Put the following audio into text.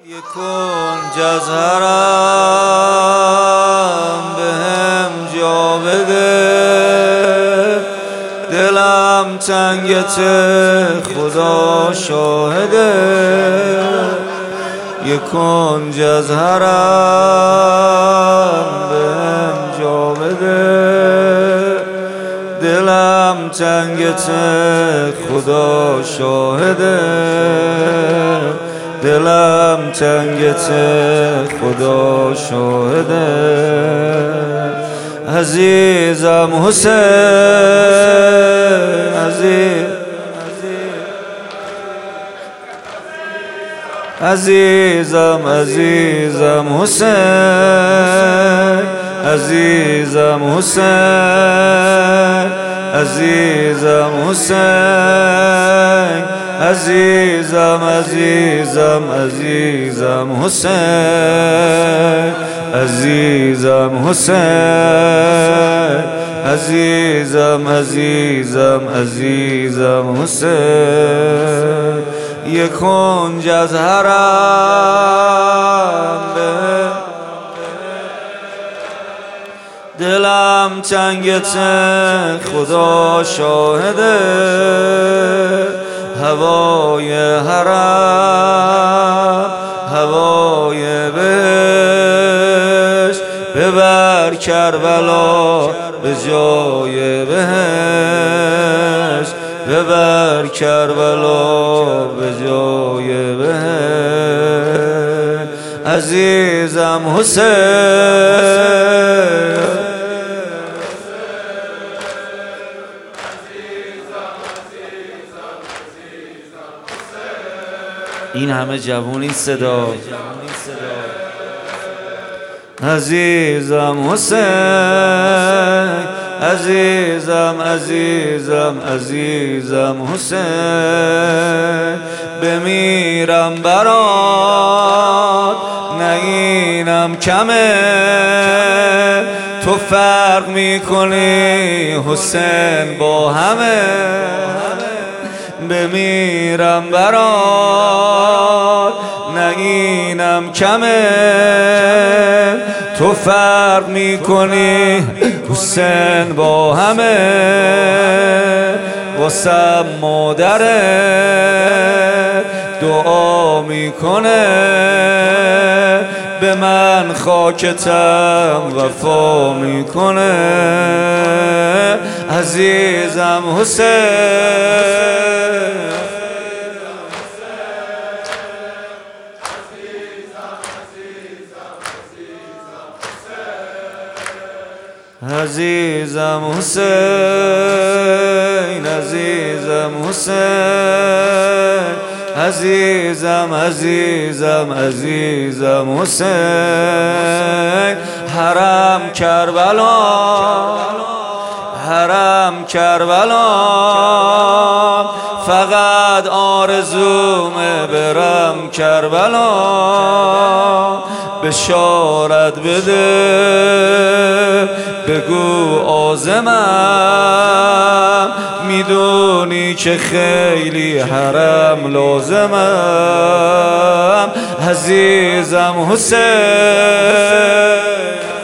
کنج از حرم بهم جا بده، دلم تنگته خدا شاهده. یه کنج از حرم بهم جا بده، دلم تنگته خدا شاهده. دلم تنگته خدا شاهده. عزیزم حسین، عزیزم عزیزم حسین، عزیزم حسین، عزیزم حسین، عزیزم عزیزم عزیزم حسین، عزیزم حسین، عزیزم عزیزم عزیزم حسین. یه کنج از حرم دلم تنگته خدا شاهده. هوای حرم هوای بهشت، ببر کربلا به جای بهشت، ببر کربلا به جای بهشت. عزیزم حسین، این همه جوون این صدا. عزیزم حسین، عزیزم عزیزم عزیزم حسین. بمیرم برات نه اینم کمه، تو فرق میکنی حسین با همه. بمیرم برات نه اینم کمه، تو فرق میکنی حسین با همه. واسم مادرت دعا میکنه، به من خاکتم وفا میکنه. عزیزم حسین، عزیزم حسین، عزیزم حسین، عزیزم عزیزم عزیزم حسین. حرم کربلا، حرم کربلا، فقط آرزومه برم کربلا. بشارت بده بگو عازمم، میدونی که خیلی حرم لازمم. عزیزم حسین،